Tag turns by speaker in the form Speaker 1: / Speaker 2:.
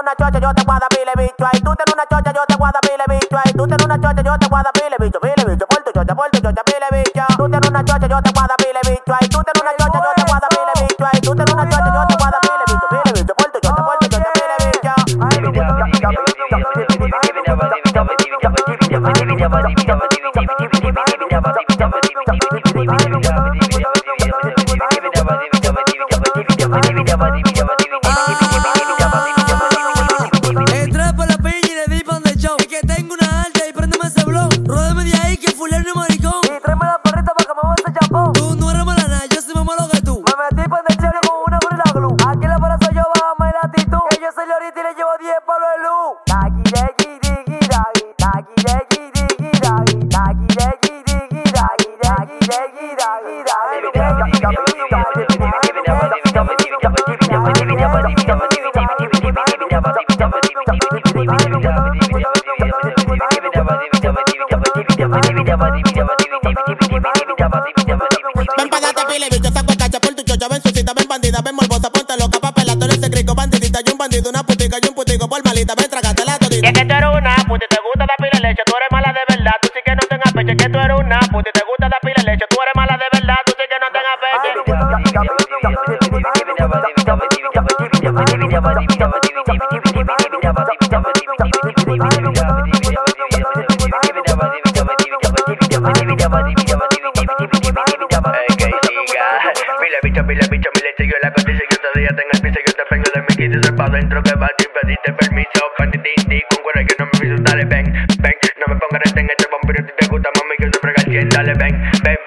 Speaker 1: una chocha, yo te voy a dar pile bicho. Ay, tú tienes una chocha, yo te voy a dar pile bicho. Ay, tú tienes una chocha, yo te voy a dar pile bicho. Pile bicho, por tu chocha, pile bicho. Tú tienes una chocha, yo te voy a dar pile bicho. Ay, tú tienes una chocha, yo te voy a dar pile bicho. Ay, tú tienes una chocha, yo te voy a dar pile bicho. Pile bicho, por tu chocha, pile bicho.
Speaker 2: Entré por la piña y le di pan de show. Es que tengo una alta y préndeme ese blog. Ródeme de ahí que fulano es maricón. Y tráeme la perrita para que me ese champón. Tú no eres mala nada, yo soy más malo que tú. Me metí pan de cherry con una gorila glue. Aquí la para soy yo, bájame la actitud. Que yo soy Lorita y le llevo 10 palos de luz. Taki deki diki dagi, taki deki diki dagi, taki deki diki dagi, taki deki dagi
Speaker 1: Ven pa' darte pile bicho, saco cacha por tu chocha. Ven sucita, ven bandida, ven morbosa, ponte loca pa' pelar. Tú eres ese crico, bandidita y un bandido, una putica y un putico por malita. Ven, trágate la todita. Y es que tú eres una puta y te gusta dar pile leche. Tú eres mala de verdad, tú sí que no tengas pecho. Es que tú eres una puta y te gusta dar pile leche. Tú eres mala de verdad, tú sí que no tengas
Speaker 3: Pile bicho, mi leche, yo la cotiza, yo todavía tengo el piso, yo te pego de mi kit, soy pa' dentro que va sin pedirte permiso, panditín, con cuero que no me piso, dale ven, no me pongas en este vampiro, si te gusta mami, que se frega el 100, dale ven,